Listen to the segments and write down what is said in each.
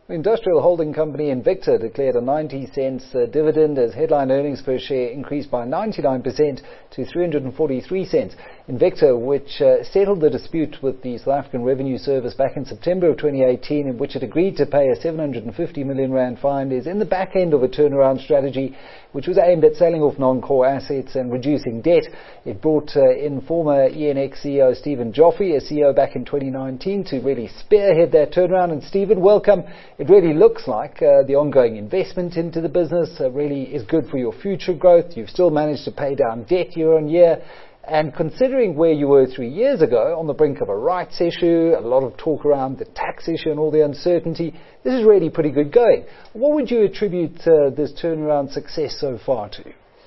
Industrial holding company Invicta declared a 90-cent dividend as headline earnings per share increased by 99% to 343 cents. Invicta, which settled the dispute with the South African Revenue Service back in September of 2018, in which it agreed to pay a 750 million rand fine, is in the back end of a turnaround strategy which was aimed at selling off non-core assets and reducing debt. It brought in former ENX CEO Stephen Joffrey as CEO back in 2019 to really spearhead that turnaround. And Stephen, welcome. It really looks like the ongoing investment into the business really is good for your future growth. You've still managed to pay down debt year on year. And considering where you were 3 years ago, on the brink of a rights issue, a lot of talk around the tax issue and all the uncertainty, this is really pretty good going. What would you attribute this turnaround success so far to?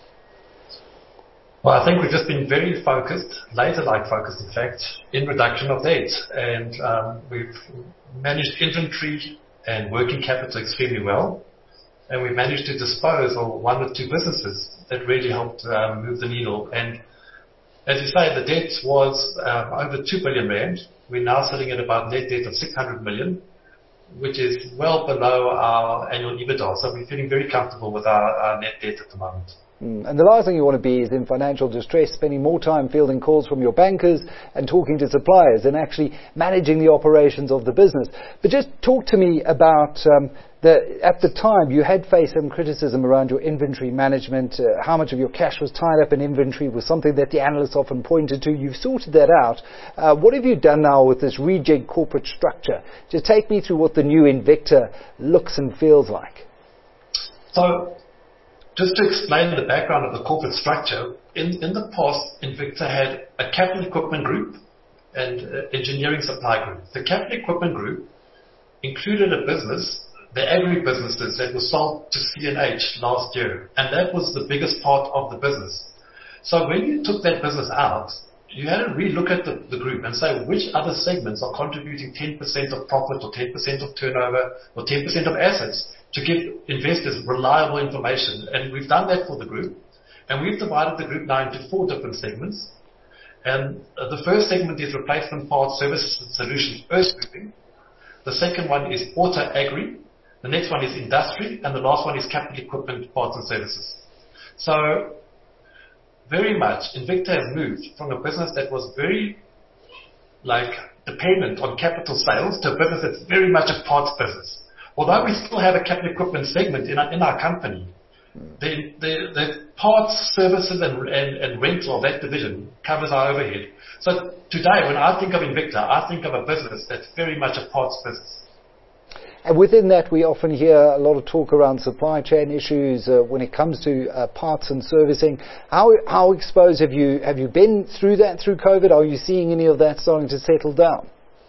Well, I think we've just been very focused, laser-like focused in fact, in reduction of debt. And we've managed inventory and working capital extremely well. And we've managed to dispose of one or two businesses that really helped move the needle. And as you say, the debt was over 2 billion rand. We're now sitting at about net debt of 600 million, which is well below our annual EBITDA. So we're feeling very comfortable with our net debt at the moment. And the last thing you want to be is in financial distress, spending more time fielding calls from your bankers and talking to suppliers and actually managing the operations of the business. But just talk to me about at the time you had faced some criticism around your inventory management. How much of your cash was tied up in inventory was something that the analysts often pointed to. You've sorted that out. What have you done now with this rejig corporate structure? Just take me through what the new Invicta looks and feels like. So, just to explain the background of the corporate structure, in the past, Invicta had a capital equipment group and engineering supply group. The capital equipment group included a business, the agri-businesses that was sold to CNH last year, and that was the biggest part of the business. So when you took that business out, you had to re-look at the group and say which other segments are contributing 10% of profit or 10% of turnover or 10% of assets to give investors reliable information. And we've done that for the group. And we've divided the group now into 4 different segments. And the first segment is replacement parts, services and solutions, earth moving. The second one is auto agri. The next one is industry. And the last one is capital equipment, parts and services. So very much Invicta has moved from a business that was very dependent on capital sales to a business that's very much a parts business. Although we still have a capital equipment segment in our company, the parts, services and rental of that division covers our overhead. So today, when I think of Invicta, I think of a business that's very much a parts business. And within that, we often hear a lot of talk around supply chain issues when it comes to parts and servicing. How exposed have you been through that through COVID? Are you seeing any of that starting to settle down?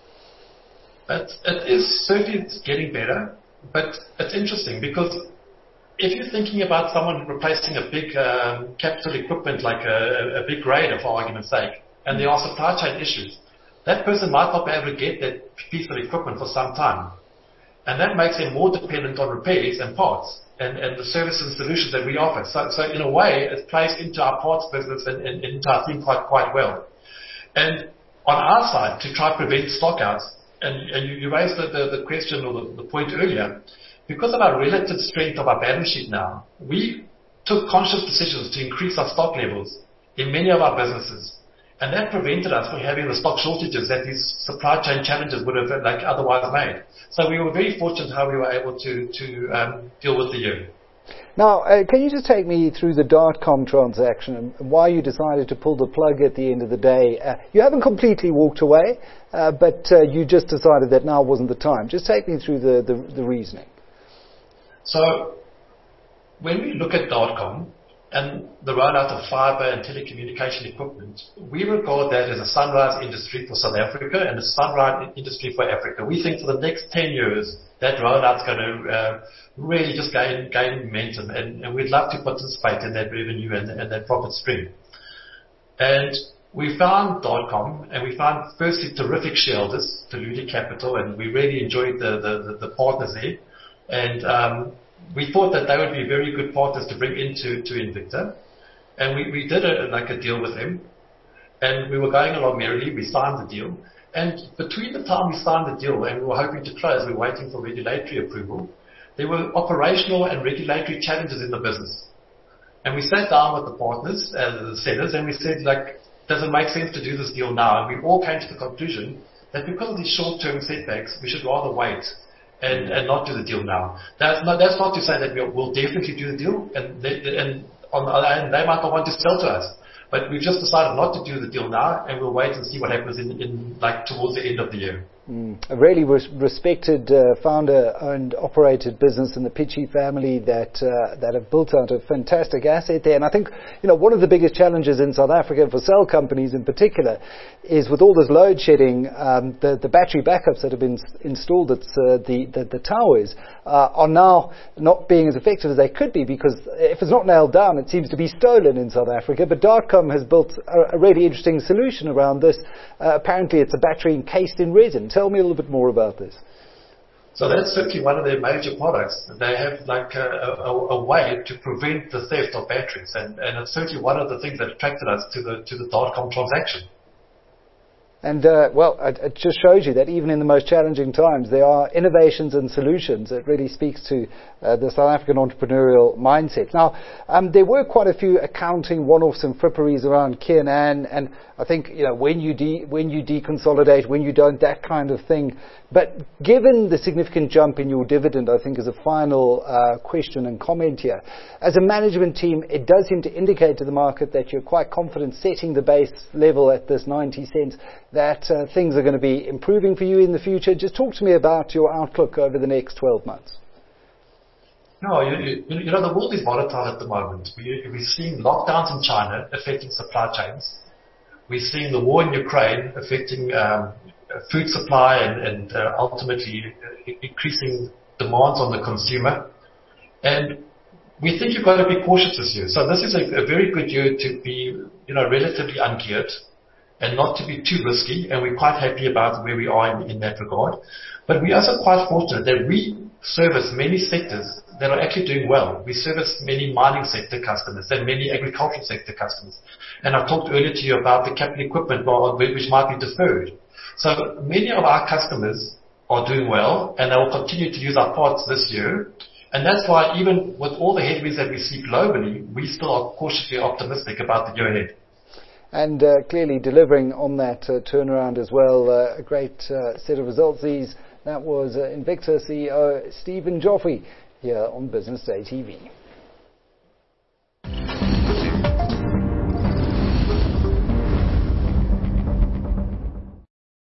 It is certainly getting better, but it's interesting because if you're thinking about someone replacing a big capital equipment like a big grader, for argument's sake, and there are supply chain issues, that person might not be able to get that piece of equipment for some time. And that makes them more dependent on repairs and parts and the services and solutions that we offer. So in a way, it plays into our parts business and into our thing quite well. And on our side, to try to prevent stockouts, and you raised the question or the point earlier, because of our relative strength of our balance sheet now, we took conscious decisions to increase our stock levels in many of our businesses. And that prevented us from having the stock shortages that these supply chain challenges would have otherwise made. So we were very fortunate how we were able to deal with the year. Now, can you just take me through the Dartcom transaction and why you decided to pull the plug at the end of the day? You haven't completely walked away, but you just decided that now wasn't the time. Just take me through the reasoning. So when we look at Dartcom and the rollout of fiber and telecommunication equipment, we regard that as a sunrise industry for South Africa and a sunrise industry for Africa. We think for the next 10 years, that rollout's going to really just gain momentum, and we'd love to participate in that revenue and that profit stream. And we found Dartcom, and we found firstly terrific shareholders, Deludi Capital, and we really enjoyed the partners there. And we thought that they would be very good partners to bring into Invicta. And we did a deal with them. and we were going along merrily. We signed the deal. And between the time we signed the deal and we were hoping to close, we were waiting for regulatory approval, there were operational and regulatory challenges in the business. And we sat down with the partners, the sellers, and we said, like, does it make sense to do this deal now? And we all came to the conclusion that because of these short-term setbacks, we should rather wait and not do the deal now. That's not to say that we'll definitely do the deal, and on the other hand, they might not want to sell to us. But we've just decided not to do the deal now, and we'll wait and see what happens in like towards the end of the year. A really respected founder-owned, operated business in the Pitchy family that have built out a fantastic asset there. And I think, one of the biggest challenges in South Africa for cell companies in particular is with all this load shedding, the battery backups that have been installed at the towers are now not being as effective as they could be, because if it's not nailed down, it seems to be stolen in South Africa. But Dartcom has built a really interesting solution around this. Apparently it's a battery encased in resin. Tell me a little bit more about this. So that's certainly one of their major products. They have like a way to prevent the theft of batteries, and it's certainly one of the things that attracted us to the Dartcom transaction. And, it just shows you that even in the most challenging times, there are innovations and solutions. It really speaks to the South African entrepreneurial mindset. Now, there were quite a few accounting one-offs and fripperies around Kiernan, and I think, when you deconsolidate, when you don't, that kind of thing. But given the significant jump in your dividend, I think, as a final question and comment here, as a management team, it does seem to indicate to the market that you're quite confident setting the base level at this 90 cents, that things are going to be improving for you in the future. Just talk to me about your outlook over the next 12 months. No, the world is volatile at the moment. We're seeing lockdowns in China affecting supply chains. We're seeing the war in Ukraine affecting food supply and ultimately increasing demands on the consumer. And we think you've got to be cautious this year. So this is a very good year to be, relatively ungeared and not to be too risky. And we're quite happy about where we are in that regard. But we are also quite fortunate that we service many sectors that are actually doing well. We service many mining sector customers and many agricultural sector customers. And I talked earlier to you about the capital equipment which might be deferred. So many of our customers are doing well, and they will continue to use our parts this year. And that's why even with all the headwinds that we see globally, we still are cautiously optimistic about the year ahead. And clearly delivering on that turnaround as well. A great set of results these. That was Invicta CEO Stephen Joffrey here on Business Day TV.